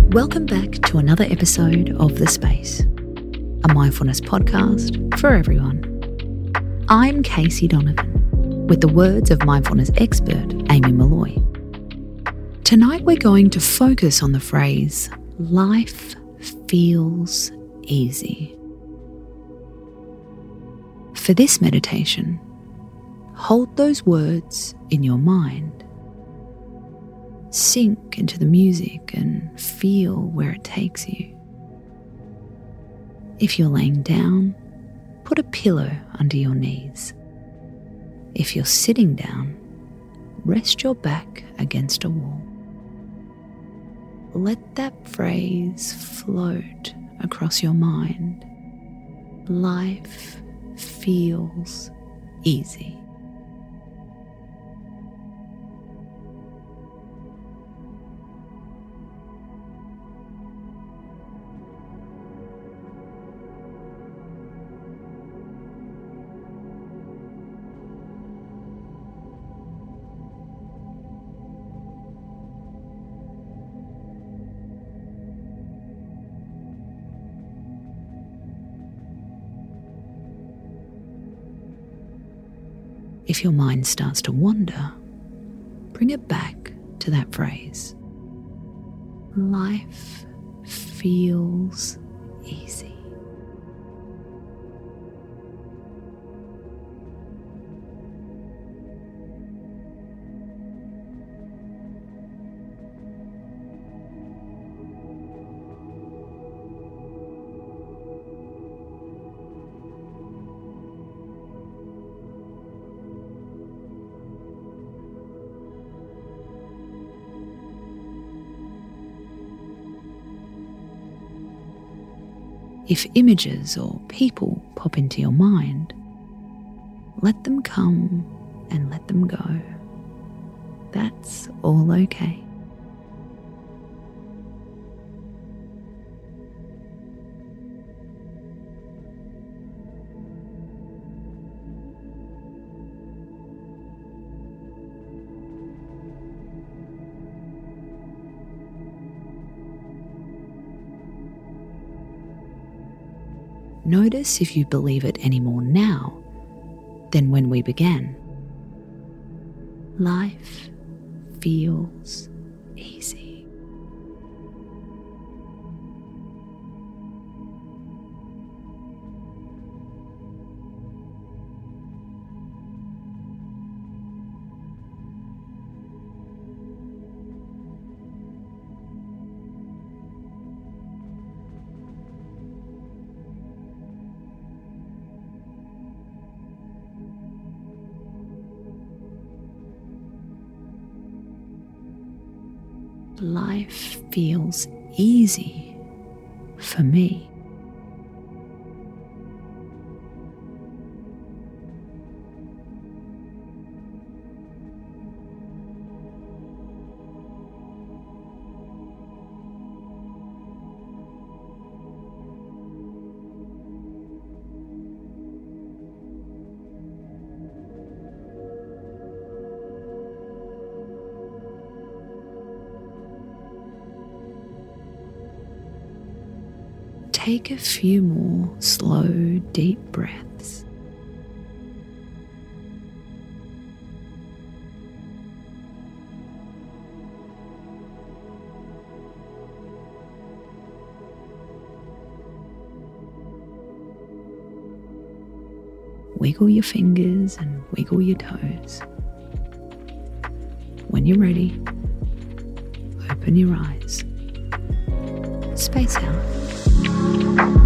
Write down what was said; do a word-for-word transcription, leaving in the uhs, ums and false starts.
Welcome back to another episode of The Space, a mindfulness podcast for everyone. I'm Casey Donovan, with the words of mindfulness expert Amy Molloy. Tonight we're going to focus on the phrase, life feels easy. For this meditation, hold those words in your mind. Sink into the music and feel where it takes you. If you're laying down, put a pillow under your knees. If you're sitting down, rest your back against a wall. Let that phrase float across your mind. Life feels easy. If your mind starts to wander, bring it back to that phrase. Life feels easy. If images or people pop into your mind, let them come and let them go. That's all okay. Notice if you believe it any more now than when we began. Life feels easy. Life feels easy for me. Take a few more slow, deep breaths. Wiggle your fingers and wiggle your toes. When you're ready, open your eyes. Space out.